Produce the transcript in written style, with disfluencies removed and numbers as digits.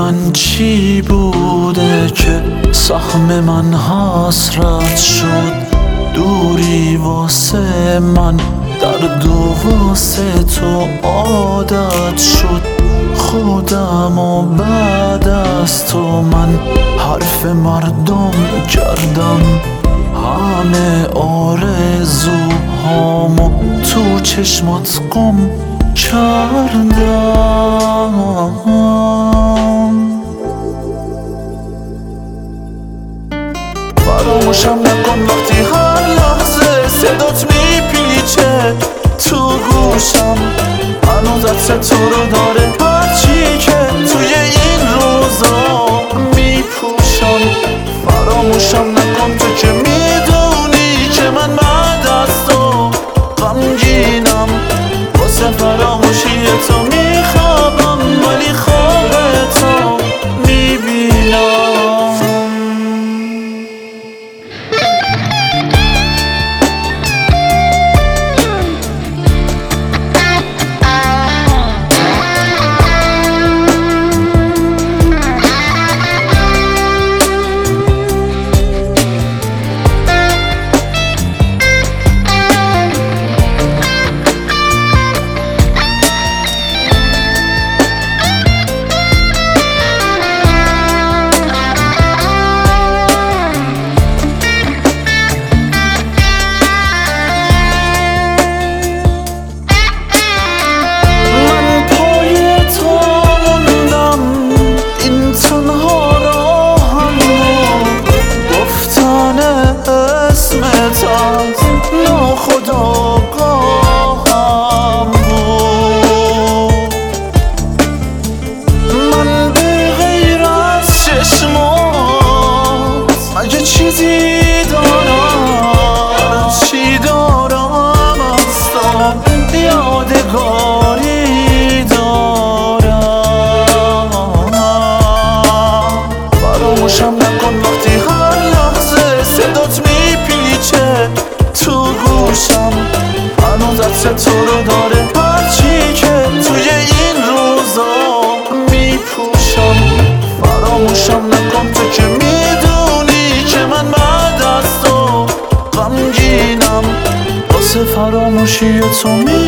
من چی بوده که سهم من حسرت شد؟ دوری واسه من درد و واسه تو عادت شد. خودم و بعد از تو من حرف مردم کردم، همه آرزوهامو تو چشمات گم کردم. فراموشم نکن وقتی هر لحظه صدات میپیچه تو گوشم، هنوز عطر تو رو داره هرچی که توی این روزا میپوشم. فراموشم نکن تو که میدونی که من بعد از تو غمگینم، واسه فراموشی تو میخوابم ولی خواب تو میبینم. ناخودآگاهم بود من به غیر از چشمات مگه چیزی دارم؟ چی دارم اصلا؟ یادگاری دارم. فراموشم نکن وقتی هر لحظه صدات میپیچه تو گوشم، هنوز عطر تو رو داره هرچی که توی این روزا میپوشم. فراموشم نکن تو که میدونی که من بعد از تو غمگینم، واسه فراموشی تو